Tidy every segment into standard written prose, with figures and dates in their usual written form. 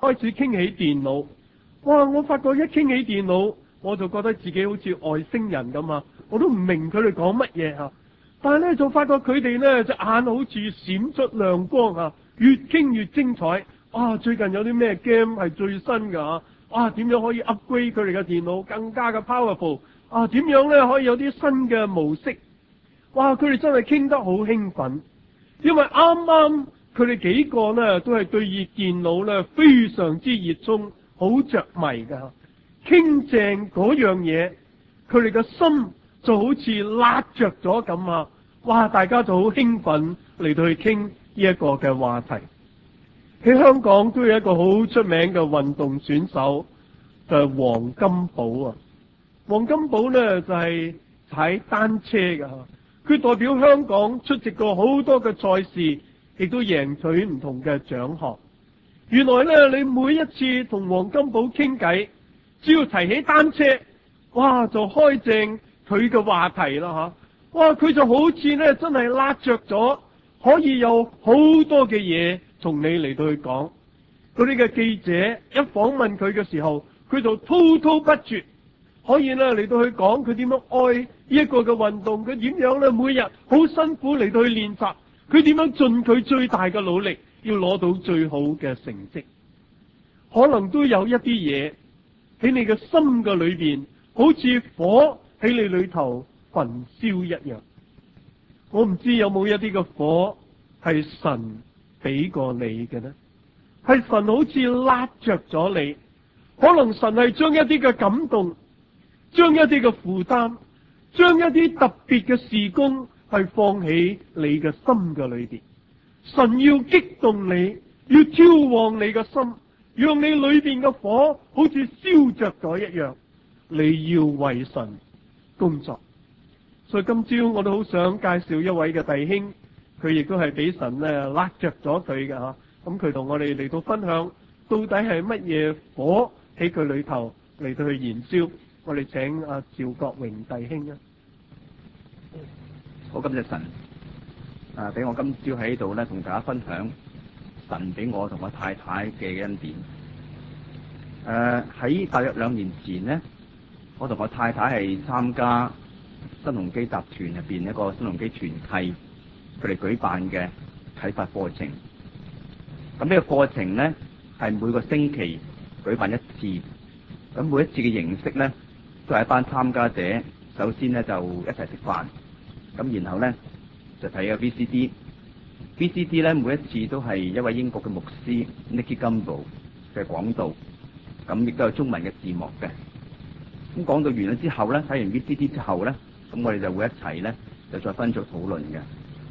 開始傾起電腦。哇！我發覺一傾起電腦，我就覺得自己好似外星人咁啊！我都唔明佢哋講乜嘢啊！但係咧就發覺佢哋咧隻眼好似閃出亮光啊！越傾越精彩。啊！最近有啲咩 game 係最新噶？啊！點樣可以 upgrade 佢哋嘅電腦更加嘅 powerful？啊！點樣咧可以有啲新嘅模式？哇！佢哋真係傾得好興奮，因為啱啱佢哋幾個呢都係對於電腦呢非常之熱衷，好着迷噶。傾正嗰樣嘢，佢哋嘅心就好似拉着咗咁啊！哇！大家就好興奮嚟到去傾呢一個嘅話題。喺香港都有一個好出名嘅運動選手，就係黃金寶啊！黃金寶呢就係踩單車㗎，佢代表香港出席過好多嘅賽事，亦都贏取唔同嘅獎項。原來呢，你每一次同黃金寶傾偈，只要提起單車，哇就開正佢嘅話題啦吓！哇佢就好似呢真係拉着咗，可以有好多嘅嘢同你嚟到去講。嗰啲嘅記者一訪問佢嘅時候，佢就滔滔不絕，可以咧嚟到去講佢點樣愛呢一個嘅運動，佢點樣咧每日好辛苦嚟到去練習，佢點樣盡佢最大嘅努力要攞到最好嘅成績。可能都有一啲嘢喺你嘅心嘅裏邊，好似火喺你裏頭焚燒一樣。我唔知有冇一啲嘅火係神俾過你嘅呢？係神好似拉着咗你，可能神係將一啲嘅感動，將一啲嘅負擔，將一啲特別嘅事工係放喺你嘅心嘅裏邊。神要激動你，要挑旺你嘅心，讓你裏邊嘅火好似燒着咗一樣。你要為神工作。所以今朝我都好想介紹一位嘅弟兄，佢亦都係俾神咧拉着咗佢嘅吓。咁佢同我哋嚟到分享，到底係乜嘢火喺佢裏頭嚟到去燃燒。我哋請阿趙國榮弟兄啊。 好，感謝神俾我今朝喺度咧同大家分享神俾我同我太太嘅恩典。喺大約2年前呢，我同我太太係參加新鴻基集團入邊一個新鴻基團契佢哋舉辦嘅啟發課程。咁呢個課程呢，係每個星期舉辦一次，咁每一次嘅形式呢，都係一班參加者首先呢，就一齊食飯，咁然後呢，就睇個 VCD 呢，每一次都係一位英國嘅牧師 Nicky Gumbel 嘅講道，咁亦都有中文嘅字幕嘅。咁講到完咗之後呢，睇完 VCD 之後呢，咁我哋就會一齊呢，就再分組討論嘅。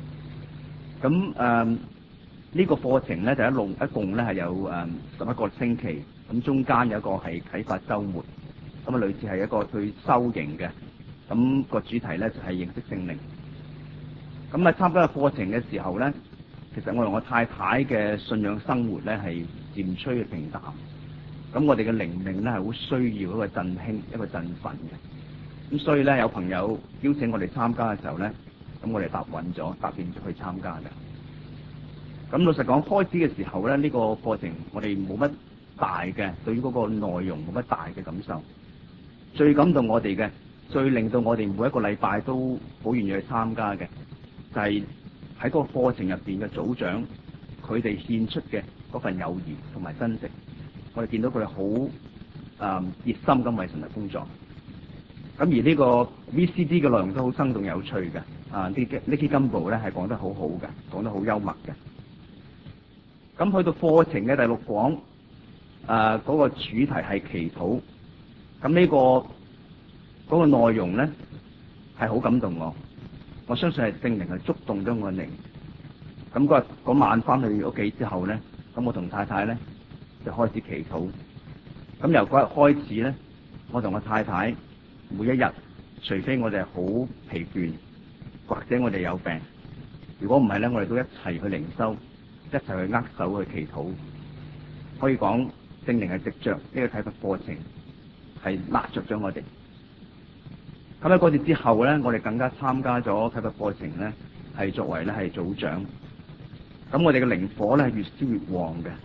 咁呢個課程咧就一共咧係有11個星期，咁中間有一個係啟發週末，咁啊類似係一個去修營嘅，咁個主題咧就係認識聖靈。咁啊參加個課程嘅時候咧，其實我同我太太嘅信仰生活咧係漸趨嘅平淡，咁我哋嘅靈命咧係好需要一個振興、一個振奮嘅。咁所以咧有朋友邀請我哋參加嘅時候咧，咁我哋答應咗去參加嘅。咁老實講，開始嘅時候咧，呢個課程我哋冇乜大嘅，對於嗰個內容冇乜大嘅感受。最感動我哋嘅，最令到我哋每一個禮拜都好願意去參加嘅，就係喺嗰個課程入邊嘅組長，佢哋獻出嘅嗰份友誼同埋真誠。我哋見到佢哋好熱心咁為神嚟工作。咁而呢個 VCD 嘅內容都好生動有趣嘅。Nicky Gumbel 咧係講得好好嘅，講得好幽默嘅。咁去到課程嘅第6講，嗰個主題係祈禱。咁呢個嗰個內容咧係好感動我相信係聖靈係觸動咗我靈。咁嗰晚翻去屋企之後咧，咁我同太太咧就開始祈禱。咁由嗰日開始咧，我同我太太每一日，除非我哋係好疲倦，或者我哋有病，如果唔係咧，我哋都一齊去靈修。一齊去握手去祈禱，可以講聖靈係藉着呢個啟發課程係拉着咗我哋。咁喺嗰次之後咧，我哋更加參加咗啟發課程咧，係作為咧係組長。咁我哋嘅靈火咧係越燒越旺嘅。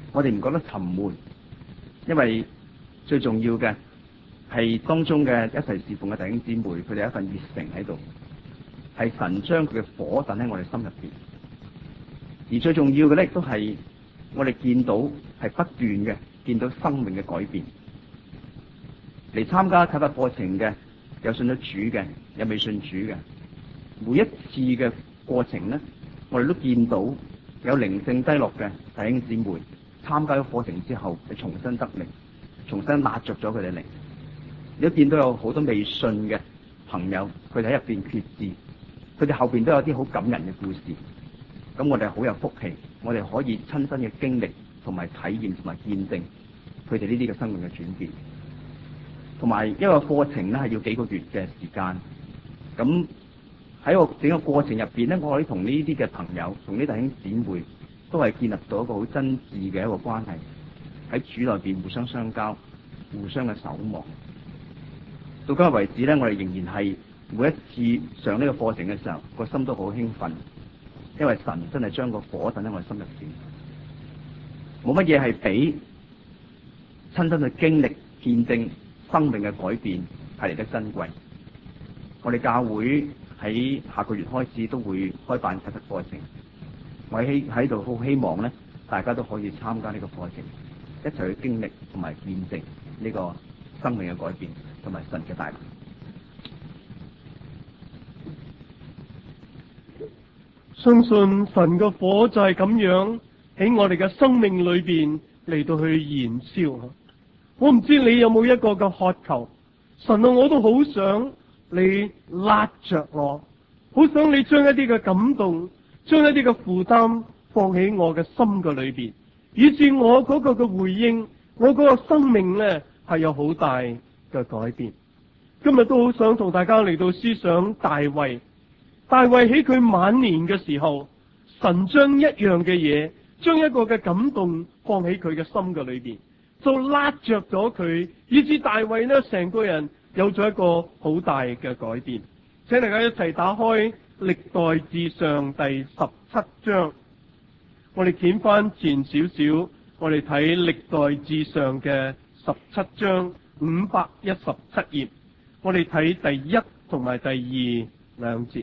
我哋唔覺得沉悶，因為最重要嘅係當中嘅一齊侍奉嘅弟兄姊妹，佢哋有一份熱誠喺度，係神將佢嘅火等喺我哋心入邊。而最重要嘅咧，亦都係我哋見到係不斷嘅見到生命嘅改變。嚟參加啟發課程嘅，有信咗主嘅，有未信主嘅，每一次嘅過程咧，我哋都見到有靈性低落嘅弟兄姊妹參加咗課程之後，係重新得力，重新拿着咗佢哋靈。你都見到有好多未信嘅朋友，佢哋喺入邊決志，佢哋後邊都有啲好感人嘅故事。咁我哋好有福氣，我哋可以親身嘅經歷同埋體驗同埋見證佢哋呢啲嘅生命嘅轉變。同埋一個課程咧係要幾個月嘅時間。咁喺個整個過程入邊咧，我可以同呢啲嘅朋友，同呢弟兄姊妹都係建立到一個好真摯嘅一個關係，喺主內邊互相相交，互相嘅守望。到今日為止咧，我哋仍然係每一次上呢個課程嘅時候，個心都好興奮，因為神真係將個火等喺我哋心入邊。冇乜嘢係比親身去經歷見證生命嘅改變係嚟得珍貴。我哋教會喺下個月開始都會開辦啟發課程，我喺度好希望咧，大家都可以參加呢個課程，一齊去經歷同埋見證呢個生命嘅改變同埋神嘅大能。 相信神嘅火就係咁樣喺我哋嘅生命裏邊嚟到去燃燒。我唔知你有冇一個嘅渴求，神啊，我都好想你拉着我，好想你將一啲嘅感動，將一啲嘅負擔放喺我嘅心嘅裏邊，以致我嗰個嘅回應，我嗰個生命咧係有好大嘅改變。今日都好想同大家嚟到思想大衛。大衛喺佢晚年嘅時候，神將一樣嘅嘢，將一個嘅感動放喺佢嘅心嘅裏邊，就拉着咗佢，以致大衛呢成個人有咗一個好大嘅改變。請大家一齊打開歷代志上第17章，我哋掀翻前少少，我哋睇歷代志上嘅17章517頁，我哋睇第1同埋第2兩節。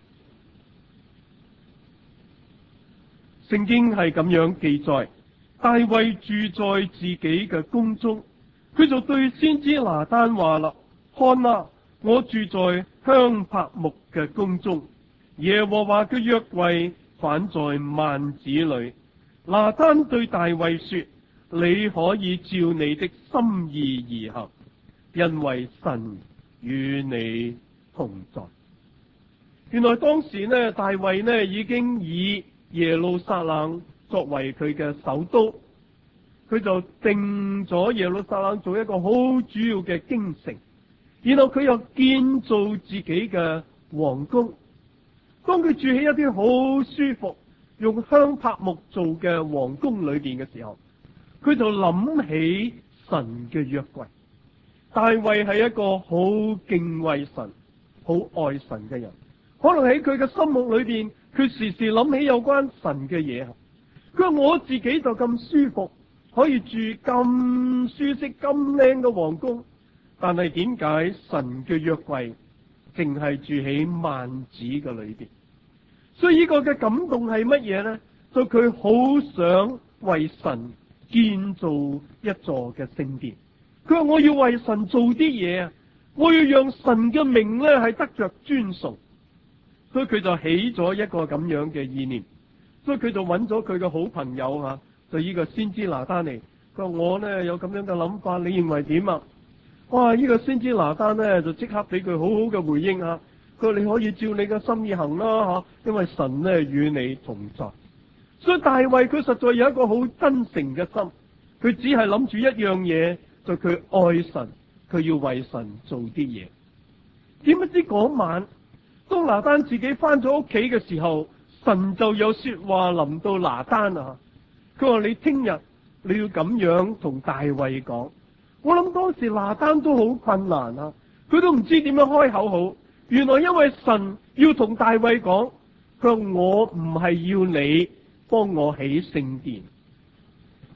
聖經係咁樣記載，大衛住在自己嘅宮中，佢就對先知拿單話啦：看啊，我住在香柏木嘅宮中，耶和華嘅約櫃反在幔子裏。拿單對大衛說：你可以照你的心意而行，因為神與你同在。原來當時呢，大衛呢已經以耶路撒冷作為佢嘅首都，佢就定咗耶路撒冷做一個好主要嘅京城，然後佢又建造自己嘅皇宮。當佢住喺一啲好舒服用香柏木做嘅皇宮裏邊嘅時候，佢就諗起神嘅約櫃。大衛係一個好敬畏神、好愛神嘅人，可能喺佢嘅心目裏邊，佢時時諗起有關神嘅嘢。佢話我自己就咁舒服，可以住咁舒適、咁靚嘅皇宮，但係點解神嘅約櫃淨係住喺幔子嘅裏邊？所以呢個嘅感動係乜嘢呢？就佢好想為神建造一座嘅聖殿。佢話我要為神做啲嘢啊，我要讓神嘅名咧係得着尊崇。所以佢就起咗一個咁樣嘅意念，所以佢就揾咗佢嘅好朋友吓，就呢個先知拿單嚟。佢話我呢有咁樣嘅諗法，你認為點啊？哇！呢個先知拿單呢就即刻俾佢好好嘅回應啊！佢話你可以照你嘅心意行啦吓，因為神呢與你同在。所以大衛佢實在有一個好真誠嘅心，佢只係諗住一樣嘢，就佢愛神，佢要為神做啲嘢。點不知嗰晚，當拿單自己翻咗屋企嘅時候，神就有說話臨到拿單啊！佢話你聽日你要咁樣同大衛講。我諗當時拿單都好困難啊，佢都唔知點樣開口好。原來因為神要同大衛講，佢話我唔係要你幫我起聖殿，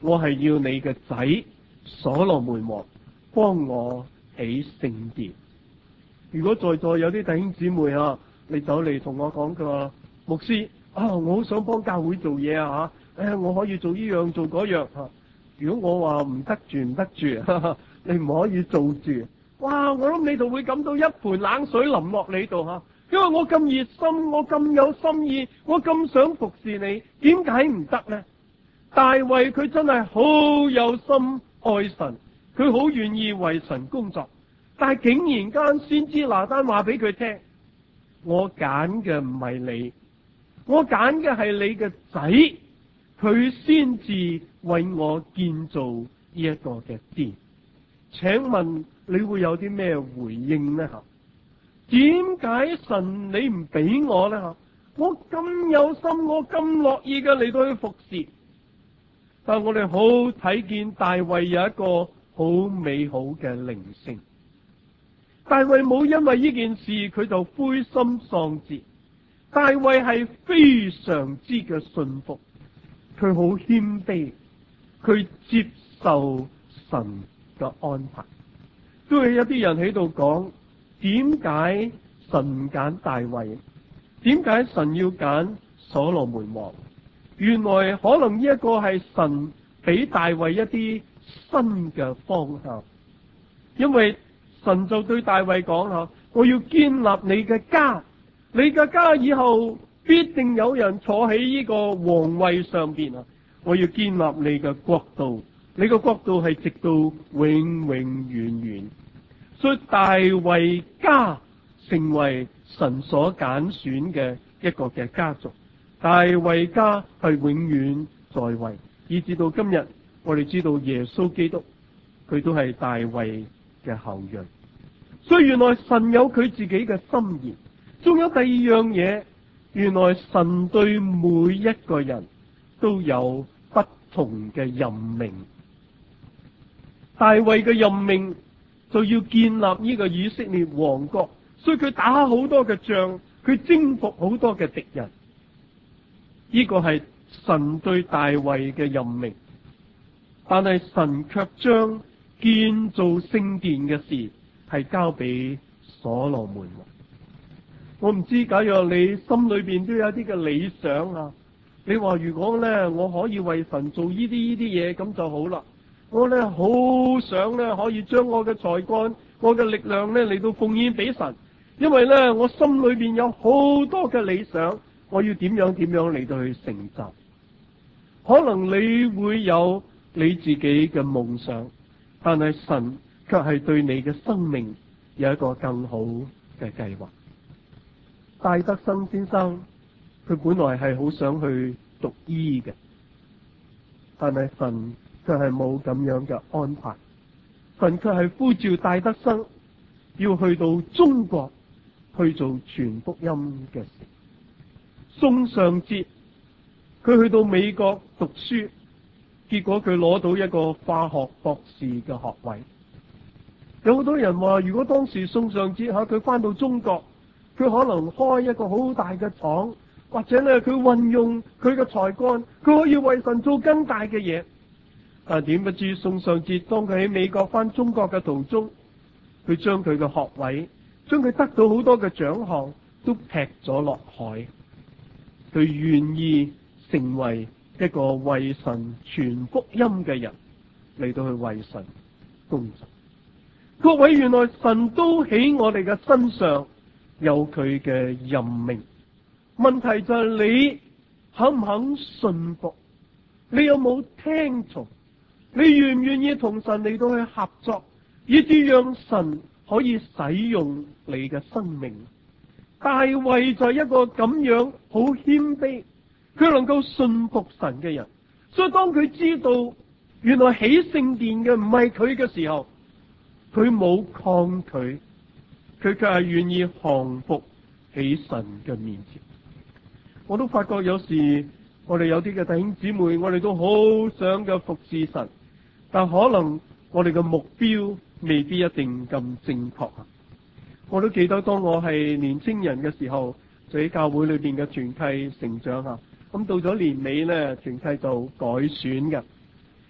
我係要你嘅仔所羅門王幫我起聖殿。如果在座有啲弟兄姊妹啊，你走嚟同我講，佢話牧師啊，我好想幫教會做嘢啊吓，我可以做呢樣做嗰樣吓。如果我話唔得住，你唔可以做住，哇！我諗你就會感到一盆冷水淋落你度吓，因為我咁熱心，我咁有心意，我咁想服侍你，點解唔得呢？大衛佢真係好有心愛神，佢好願意為神工作，但係竟然間先知拿單話俾佢聽，我揀嘅唔係你，我揀嘅係你嘅仔，佢先至為我建造呢一個嘅殿。請問你會有啲咩回應呢？點解神你唔俾我呢？我咁有心，我咁樂意嘅嚟到去服侍。但係我哋好睇見大衛有一個好美好嘅靈性。大衛冇因為呢件事佢就灰心喪志，大衛係非常之嘅信服，佢好謙卑，佢接受神嘅安排。都有一啲人喺度講，點解神唔揀大衛？點解神要揀所羅門王？原來可能呢一個係神俾大衛一啲新嘅方向，因為神就對大衛講吓，我要建立你嘅家，你嘅家以後必定有人坐喺呢個皇位上邊啊！我要建立你嘅國度，你嘅國度係直到永永遠遠。所以大衛家成為神所揀選嘅一個嘅家族。大衛家係永遠在位，以至到今日，我哋知道耶穌基督佢都係大衛嘅後裔。所以原來神有佢自己嘅心意。仲有第二樣嘢，原來神對每一個人都有不同嘅任命。大衛嘅任命就要建立呢個以色列王國，所以佢打好多嘅仗，佢征服好多嘅敵人。呢個係神對大衛嘅任命，但係神卻將建造聖殿嘅事係交俾所羅門王。我唔知，假如你心裏邊都有啲嘅理想啊，你話如果咧我可以為神做呢啲嘢咁就好啦。我咧好想咧可以將我嘅才幹、我嘅力量咧嚟到奉獻俾神，因為咧我心裏邊有好多嘅理想。我要點樣嚟到去成就？可能你會有你自己嘅夢想，但係神卻係對你嘅生命有一個更好嘅計劃。戴德生先生佢本來係好想去讀醫嘅，但係神卻係冇咁樣嘅安排。神卻係呼召戴德生要去到中國去做傳福音嘅事。宋尚節佢去到美國讀書，結果佢攞到一個化學博士嘅學位。有好多人話，如果當時宋尚節佢翻到中國，佢可能開一個好大嘅廠，或者咧佢運用佢嘅才幹，佢可以為神做更大嘅嘢。但係點不知宋尚節當佢喺美國翻中國嘅途中，佢將佢嘅學位，將佢得到好多嘅獎項都劈咗落海。佢願意成為一個為神傳福音嘅人，嚟到去為神工作。各位，原來神都喺我哋嘅身上有佢嘅任命。問題就係你肯唔肯信服？你有冇聽從？你願唔願意同神嚟到去合作，以至讓神可以使用你嘅生命？大衛就係一個咁樣好謙卑，佢能夠信服神嘅人。所以當佢知道原來起聖殿嘅唔係佢嘅時候，佢冇抗拒，佢卻係願意降服喺神嘅面前。我都發覺有時我哋有啲嘅弟兄姊妹，我哋都好想嘅服侍神，但可能我哋嘅目標未必一定咁正確。我都記得當我係年青人嘅時候，就喺教會裏邊嘅團契成長啊。咁到咗年尾呢，團契就改選嘅。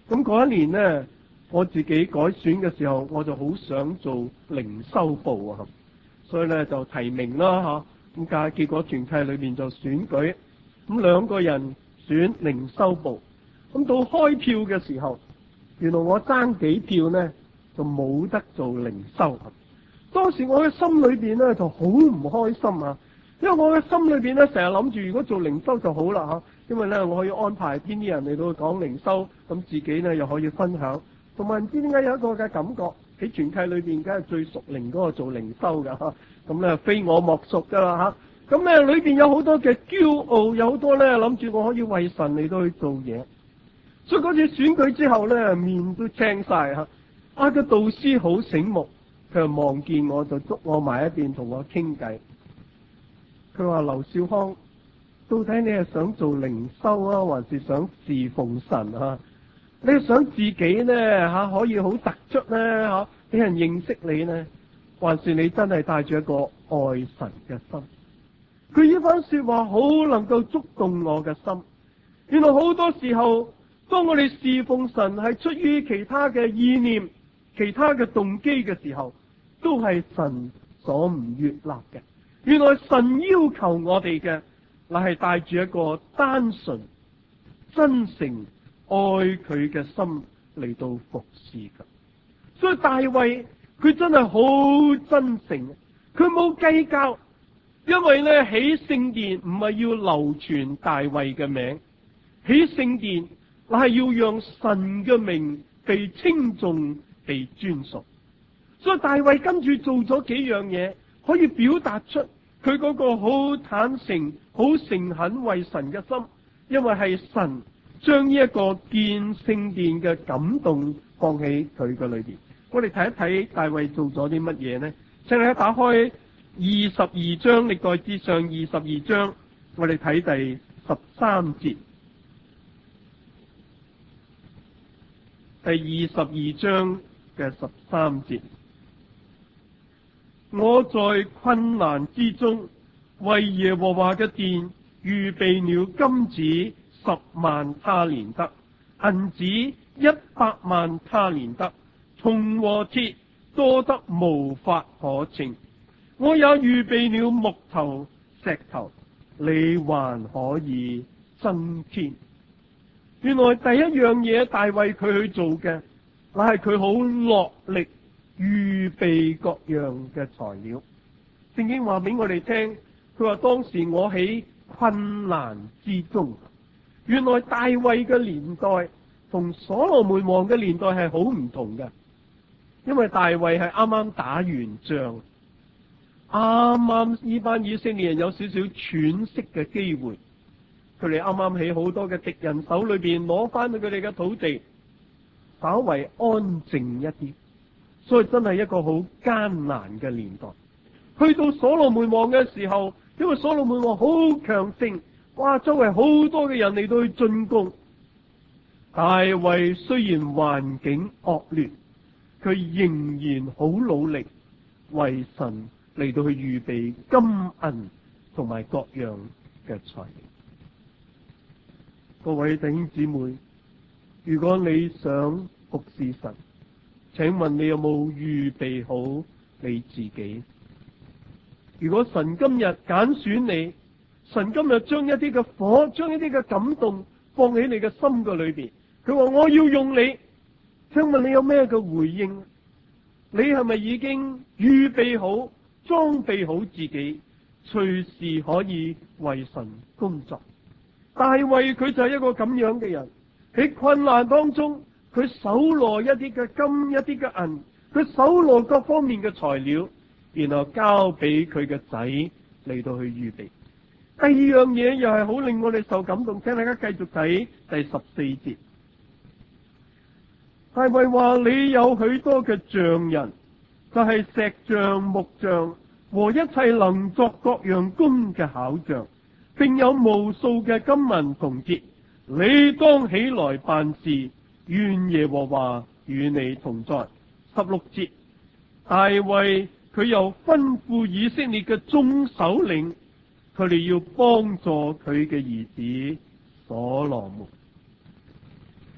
咁嗰一年呢，我自己改選嘅時候，我就好想做靈修部啊，所以咧就提名啦吓。咁但係結果團契裏邊就選舉，咁2個人選靈修部。咁到開票嘅時候，原來我爭幾票呢，就冇得做靈修。當時我嘅心裏邊呢，就好唔開心啊，因為我嘅心裏邊呢，成日諗住如果做靈修就好啦吓，因為呢，我可以安排邊啲人嚟到講靈修，咁自己呢又可以分享，同埋唔知點解有一個嘅感覺喺團契裏邊，梗係最屬靈嗰個做靈修噶吓，咁呢非我莫屬噶啦吓，咁呢裏邊有好多嘅驕傲，有好多呢諗住我可以為神嚟到去做嘢。所以嗰次選舉之後咧，面都青晒吓。個導師好醒目，佢就望見我就捉我埋一邊同我傾偈。佢話：劉少康，到底你係想做靈修啊，還是想侍奉神啊？你係想自己咧可以好突出咧俾人認識你呢，還是你真係帶住一個愛神嘅心？佢呢番說話好能夠觸動我嘅心。原來好多時候，當我哋侍奉神係出於其他嘅意念、其他嘅動機嘅時候，都係神所唔悅納嘅。原來神要求我哋嘅，乃係帶住一個單純、真誠愛佢嘅心嚟到服侍嘅。所以大衛佢真係好真誠，佢冇計較，因為呢，起聖殿唔係要流傳大衛嘅名，起聖殿乃係要讓神嘅名被稱頌、被尊崇。所以大衛跟住做咗幾樣嘢，可以表達出佢嗰個好坦誠、好誠懇為神嘅心，因為係神將呢一個建聖殿嘅感動放喺佢嘅裏邊。我哋睇一睇大衛做咗啲乜嘢呢？請你打開22章，歷代志上22章，我哋睇第13節。第22章嘅13節，我在困難之中，為耶和華嘅殿預備了金子10萬他連得，銀子100萬他連得，銅和鐵多得無法可稱。我也預備了木頭石頭，你還可以增添。原來第一樣嘢大衛佢去做嘅，乃係佢好落力預備各樣嘅材料。聖經話俾我哋聽，佢話當時我喺困難之中。原來大衛嘅年代同所羅門王嘅年代係好唔同嘅，因為大衛係啱啱打完仗，啱啱呢班以色列人有少少喘息嘅機會。佢哋啱啱喺好多嘅敵人手裏邊攞翻佢哋嘅土地，稍為安靜一啲，所以真係一個好艱難嘅年代。去到所羅門王嘅時候，因為所羅門王好強盛，哇，周圍好多嘅人嚟到去進攻。大衛雖然環境惡劣，佢仍然好努力為神嚟到去預備金銀同埋各樣嘅材料。各位弟兄姊妹，如果你想服侍神，請問你有冇預備好你自己？如果神今日揀選你，神今日將一啲嘅火，將一啲嘅感動放喺你嘅心嘅裏邊，佢話我要用你，請問你有咩嘅回應？你係咪已經預備好、裝備好自己，隨時可以為神工作？大衛佢就係一個咁樣嘅人，喺困難當中，佢搜羅一啲嘅金，一啲嘅銀，佢搜羅各方面嘅材料，然後交俾佢嘅仔嚟到去預備。第二樣嘢又係好令我哋受感動，請大家繼續睇第14節。大衛話：你有許多嘅匠人，就係石匠、木匠和一切能作各樣工嘅巧匠，並有無數嘅金銀銅鐵，你當起來辦事，願耶和華與你同在。16節，大衛佢又吩咐以色列嘅眾首領，佢哋要幫助佢嘅兒子所羅門。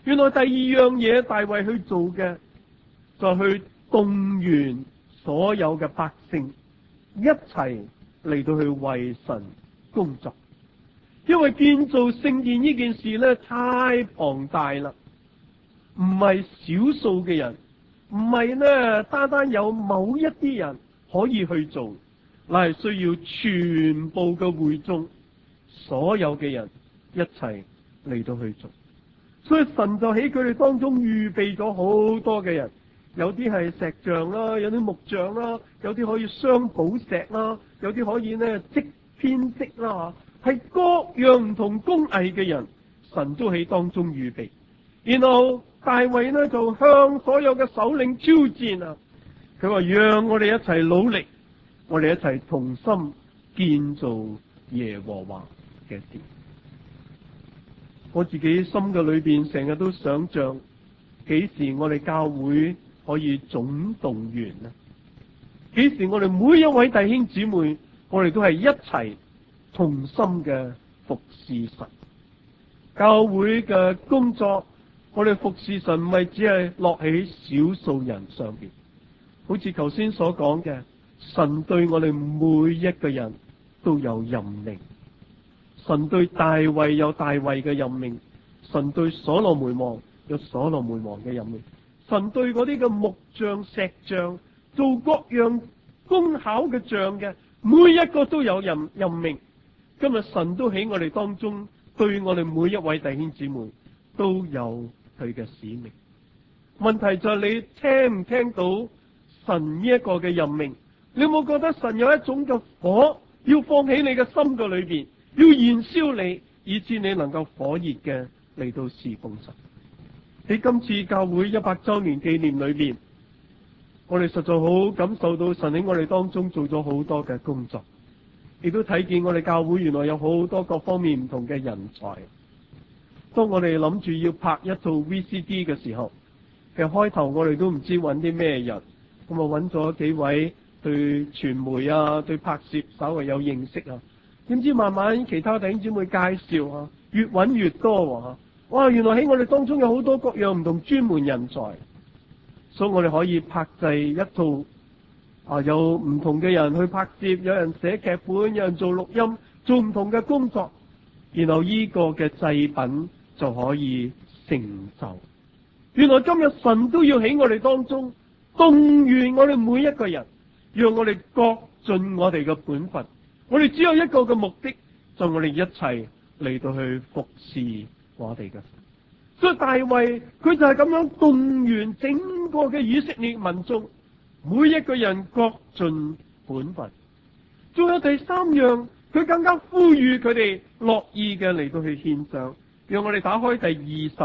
原來第二樣嘢大衛去做嘅，就係去動員所有嘅百姓一齊嚟到去為神工作。因為建造聖殿呢件事咧太龐大啦，唔係少數嘅人，唔係咧單單有某一啲人可以去做，乃係需要全部嘅會眾，所有嘅人一齊嚟到去做。所以神就喺佢哋當中預備咗好多嘅人，有啲係石匠啦，有啲木匠啦，有啲可以鑲寶石啦，有啲可以咧織編織啦，係各樣唔同工藝嘅人，神都喺當中預備。然後大衛呢就向所有嘅首領挑戰啊，佢話讓我哋一齊努力，我哋一齊同心建造耶和華嘅殿。我自己心嘅裏邊成日都想象，幾時我哋教會可以總動員呢？幾時我哋每一位弟兄姊妹，我哋都係一齊同心嘅服侍神。教會嘅工作，我哋服侍神唔係只係落喺少數人上邊，好似頭先所講嘅，神對我哋每一個人都有任命。神對大衛有大衛嘅任命，神對所羅門王有所羅門王嘅任命，神對嗰啲嘅木匠、石匠做各樣工巧嘅匠嘅，每一個都有任命。今日神都喺我哋當中，對我哋每一位弟兄姊妹都有佢嘅使命。問題就係你聽唔聽到神呢一個嘅任命？你有冇覺得神有一種嘅火要放喺你嘅心嘅裏邊，要燃燒你，以致你能夠火熱嘅嚟到侍奉神？喺今次教會100周年紀念裏邊，我哋實在好感受到神喺我哋當中做咗好多嘅工作，亦都睇見我哋教會原來有好多各方面唔同嘅人才。當我哋諗住要拍一套 VCD 嘅時候，其實開頭我哋都唔知揾啲咩人，咁啊揾咗幾位對傳媒啊、對拍攝稍為有認識啊，點知慢慢其他弟兄姊妹介紹啊，越揾越多啊，哇！原來喺我哋當中有好多各樣唔同專門人才，所以我哋可以拍製一套啊，有唔同嘅人去拍攝，有人寫劇本，有人做錄音，做唔同嘅工作，然後呢個嘅製品就可以成就。原來今日神都要喺我哋當中動員我哋每一個人，讓我哋各盡我哋嘅本分。我哋只有一個嘅目的，就我哋一齊嚟到去服侍我哋嘅。所以大衛佢就係咁樣動員整個嘅以色列民眾，每一個人各盡本分。仲有第三樣，佢更加呼籲佢哋樂意嘅嚟到去獻上。讓我哋打開第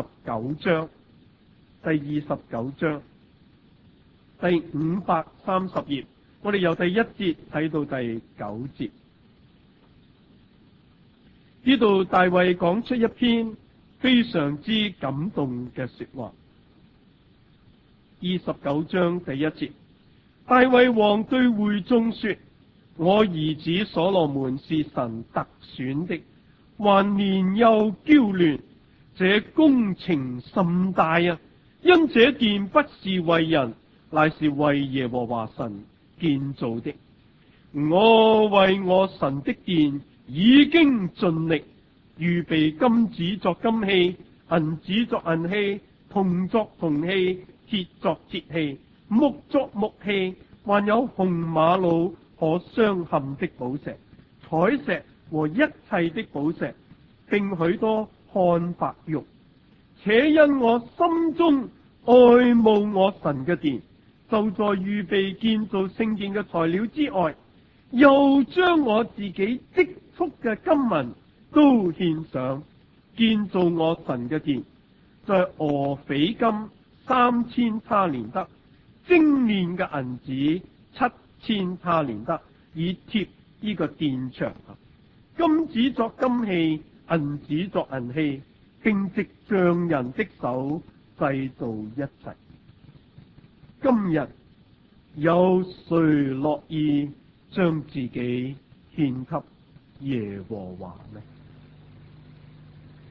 29章，第29章第530頁，我哋由第1節睇到第9節。呢度大衛講出一篇非常之感動嘅說話。29章第1節，大衛王對會眾說：我兒子所羅門是神特選的，還年幼嬌嫩，這工程甚大啊！因這殿不是為人，乃是為耶和華神建造的。我為我神的殿已經盡力，預備金子作金器，銀子作銀器，銅作銅器，鐵作鐵器，木作木器，還有紅瑪瑙可鑲嵌的寶石、彩石和一切的寶石，並許多漢白玉。且因我心中愛慕我神嘅殿，就在預備建造聖殿嘅材料之外，又將我自己積蓄嘅金銀都獻上，建造我神嘅殿，在俄斐金3000他連得，精煉嘅銀子7000他連得，以貼呢個殿牆。金子作金器，銀子作銀器，並藉匠人的手製造一切。今日有誰樂意將自己獻給耶和華呢？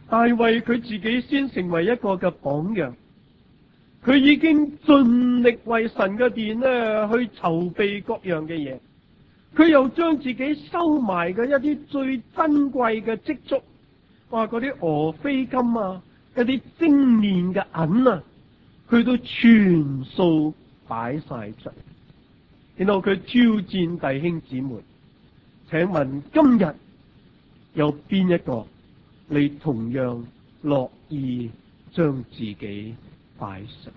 大衛佢自己先成為一個嘅榜樣，佢已經盡力為神嘅殿呢去籌備各樣嘅嘢，佢又將自己收埋嘅一啲最珍貴嘅積蓄，話嗰啲俄菲金啊，一啲精煉嘅銀啊，佢都全數擺晒出，然後佢挑戰弟兄姊妹，請問今日有邊一個你同樣樂意將自己擺上？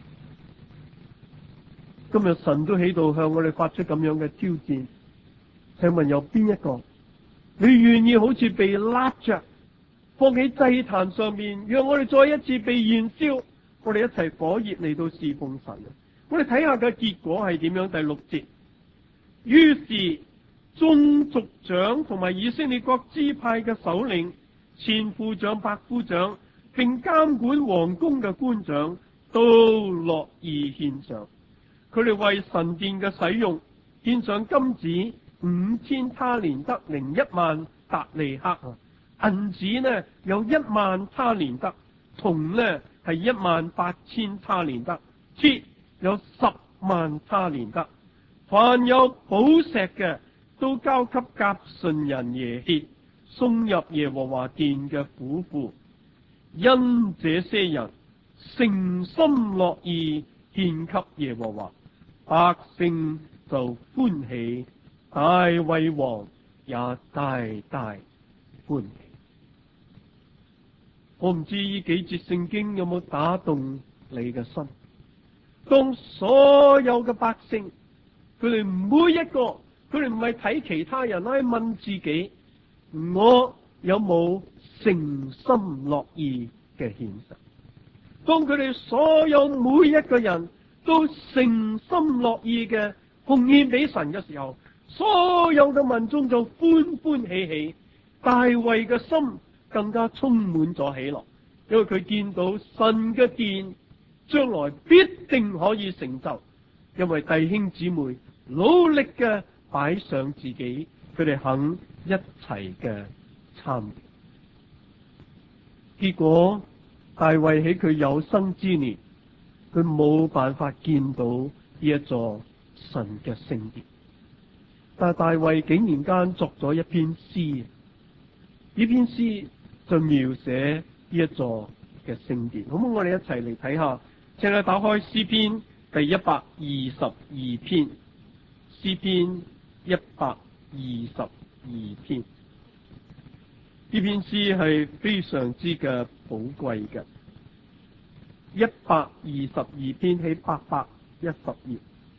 今日神都喺度向我哋發出咁樣嘅挑戰，請問有邊一個你願意好似被拉着放喺祭壇上面，讓我哋再一次被燃燒，我哋一齊火熱嚟到侍奉神？我哋睇下嘅結果係點樣？第6節，於是眾族長同埋以色列各支派嘅首領、千夫長、百夫長，並監管王宮嘅官長，都樂意獻上。佢哋為神殿嘅使用獻上金子5000他連得零1萬達利克，銀子呢有1萬他連得，銅呢係18000他連得，鐵有10萬他連得，凡有寶石嘅都交給革順人耶歇，送入耶和華殿嘅府庫。因這些人誠心樂意獻給耶和華，百姓就歡喜，大衛王也大大歡喜。我唔知呢幾節聖經有冇打動你嘅心？當所有嘅百姓，佢哋每一個，佢哋唔係睇其他人，係問自己：我有冇誠心樂意嘅獻上？當佢哋所有每一個人都誠心樂意嘅奉獻俾神嘅時候，所有嘅民眾就歡歡喜喜，大衛嘅心更加充滿咗喜樂，因為佢見到神嘅殿將來必定可以成就，因為弟兄姊妹努力嘅擺上自己，佢哋肯一齊嘅參與。結果大衛喺佢有生之年，佢冇辦法見到呢一座神嘅聖殿，但係大衛竟然間作咗一篇詩，呢篇詩就描寫呢一座嘅聖殿。好唔好？我哋一齊嚟睇下，請你打開詩篇第122篇，詩篇122篇。呢篇詩係非常之嘅寶貴嘅，122篇喺810頁。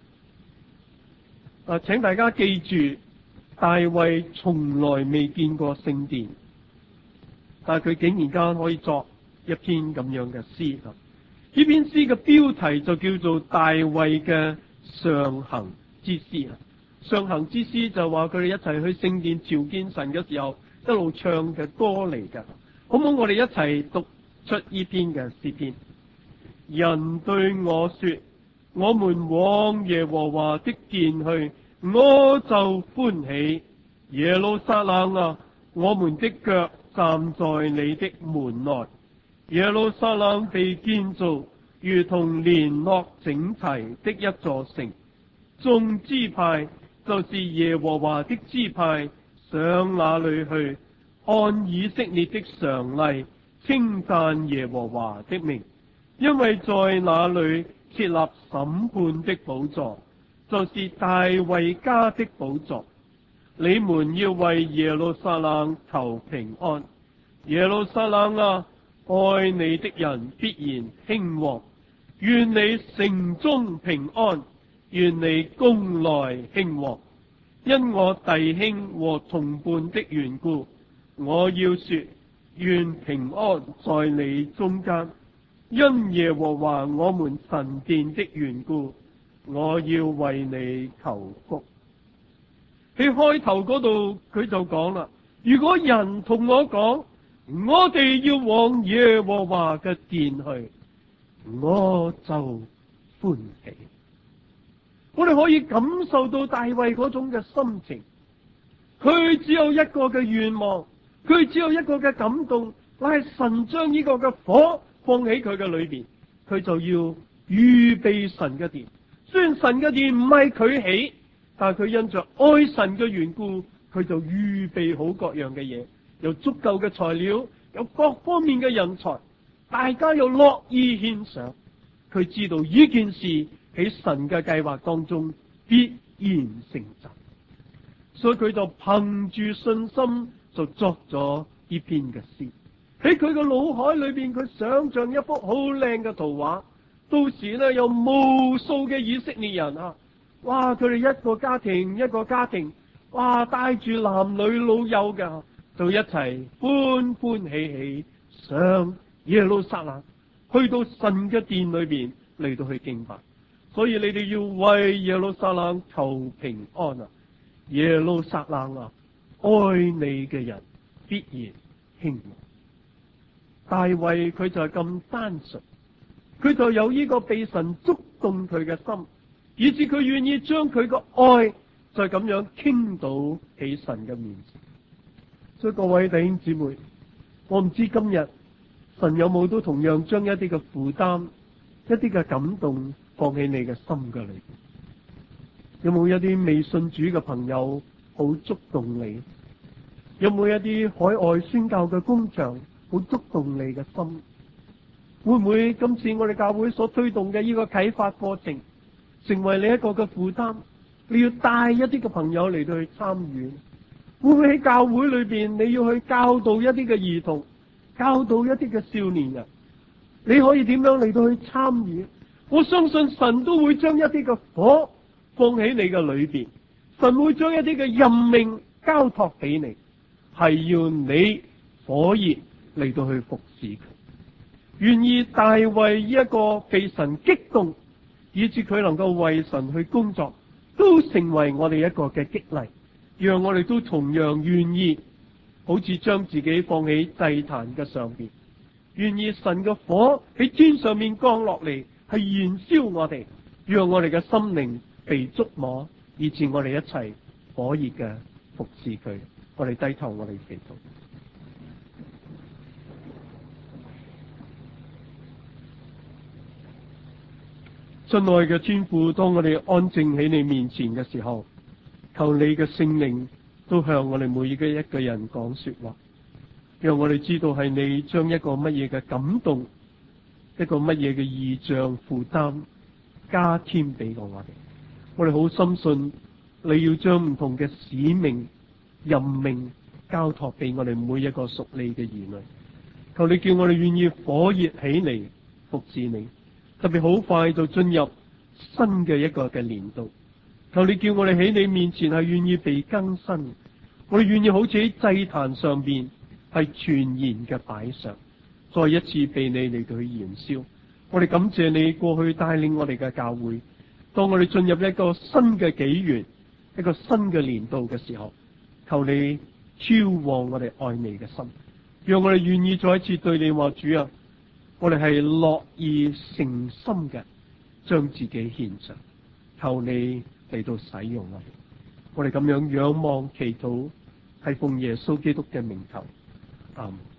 請大家記住，大衛從來未見過聖殿，但係佢竟然間可以作一篇咁樣嘅詩。呢篇詩嘅標題就叫做大衛嘅上行之詩。上行之詩就話佢哋一齊去聖殿朝見神嘅時候一路唱嘅歌嚟㗎。好唔好？我哋一齊讀出呢篇嘅詩篇。人對我說：我們往耶和華的殿去，我就歡喜。耶路撒冷啊，我們的腳站在你的門內。耶路撒冷被建造如同聯絡整齊的一座城，眾支派就是耶和華的支派，上那裏去，按以色列的常例稱讚耶和華的名，因為在那裏設立審判的寶座，就是大衛家的寶座。你們要為耶路撒冷求平安。耶路撒冷啊，愛你的人必然興旺。願你城中平安，願你宮內興旺。因我弟兄和同伴的緣故，我要說：願平安在你中間。因耶和華我們神殿的緣故，我要為你求福。喺開頭嗰度佢就講啦：如果人同我講，我哋要往耶和華嘅殿去，我就歡喜。我哋可以感受到大衛嗰種嘅心情，佢只有一個嘅願望，佢只有一個嘅感動， 乃係神將呢個嘅火放喺佢嘅裏邊，佢就要預備神嘅殿。雖然神嘅殿唔係佢起，但係佢因着愛神嘅緣故，佢就預備好各樣嘅嘢，有足夠嘅材料，有各方面嘅人才，大家又樂意獻上。佢知道呢件事喺神嘅計劃當中必然成就，所以佢就憑住信心就作咗呢篇嘅詩。喺佢嘅腦海裏邊，佢想象一幅好靚嘅圖畫。到時呢，有無數嘅以色列人啊，哇！佢哋一個家庭一個家庭，哇！帶住男女老幼嘅，就一齊歡歡喜喜上耶路撒冷，去到神嘅殿裏邊嚟到去敬拜。所以你哋要為耶路撒冷求平安啊！耶路撒冷啊，愛你嘅人必然興旺。大衛佢就係咁單純。佢就有呢個被神觸動佢嘅心，以致佢願意將佢個愛就咁樣傾倒喺神嘅面前。所以各位弟兄姊妹，我唔知今日神有冇都同樣將一啲嘅負擔、一啲嘅感動放喺你嘅心嘅裏邊？有冇一啲未信主嘅朋友好觸動你？有冇一啲海外宣教嘅工場好觸動你嘅心？會唔會今次我哋教會所推動嘅呢個啟發課程，成為你一個嘅負擔？你要帶一啲嘅朋友嚟到去參與。會唔會喺教會裏邊，你要去教導一啲嘅兒童，教導一啲嘅少年人？你可以點樣嚟到去參與？我相信神都會將一啲嘅火放喺你嘅裏邊，神會將一啲嘅任命交託俾你，係要你火熱嚟到去服侍佢。願意大衛呢一個被神激動，以致佢能夠為神去工作，都成為我哋一個嘅激勵，讓我哋都同樣願意，好似將自己放喺祭壇嘅上邊，願意神嘅火喺天上面降落嚟，係燃燒我哋，讓我哋嘅心靈被觸摸，以致我哋一齊火熱嘅服侍佢。我哋低頭，我哋祈禱。親愛嘅天父，當我哋安靜喺你面前嘅時候，求你嘅聖靈都向我哋每一個人講說話，讓我哋知道係你將一個乜嘢嘅感動，一個乜嘢嘅異象負擔加添俾我哋。我哋好深信你要將唔同嘅使命任命交託俾我哋每一個屬你嘅兒女。求你叫我哋願意火熱起嚟服侍你。特別好快就進入新嘅一個嘅年度，求你叫我哋喺你面前係願意被更新，我哋願意好似喺祭壇上邊係全然嘅擺上，再一次被你嚟到去燃燒。我哋感謝你過去帶領我哋嘅教會，當我哋進入一個新嘅紀元，一個新嘅年度嘅時候，求你超旺我哋愛你嘅心，讓我哋願意再一次對你話，主啊，我哋係樂意誠心嘅將自己獻上，求你嚟到使用我哋。我哋咁樣仰望祈禱，係奉耶穌基督嘅名求，阿們。